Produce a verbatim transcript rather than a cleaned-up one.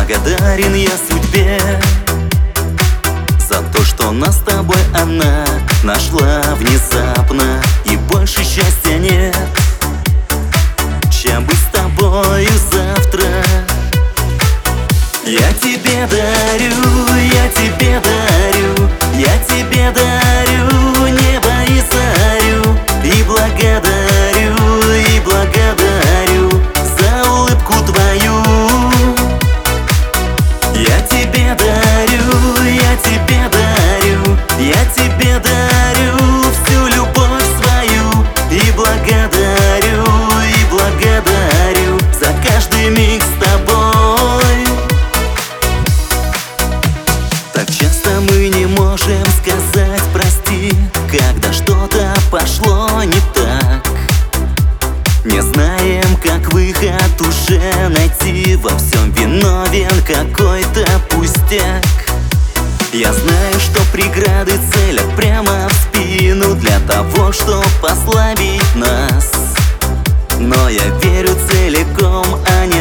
благодарен я судьбе за то, что нас с тобой она нашла внезапно. И больше счастья нет, чем быть с тобою завтра. Я тебе дарю, я тебе дарю, я тебе дарю небо и зарю. И благодарю, и благодарю за улыбку твою. Я тебе дарю, я тебе дарю, я тебе дарю всю любовь свою. И благодарю, и благодарю за каждый миг с тобой. Так часто мы не можем сказать прости, когда что-то пошло не так. Не знаем, как выход уже найти, во всем виновен какой-то пустяк. Я знаю, что преграды целят прямо в спину для того, чтоб послабить нас. Но я верю целиком, а не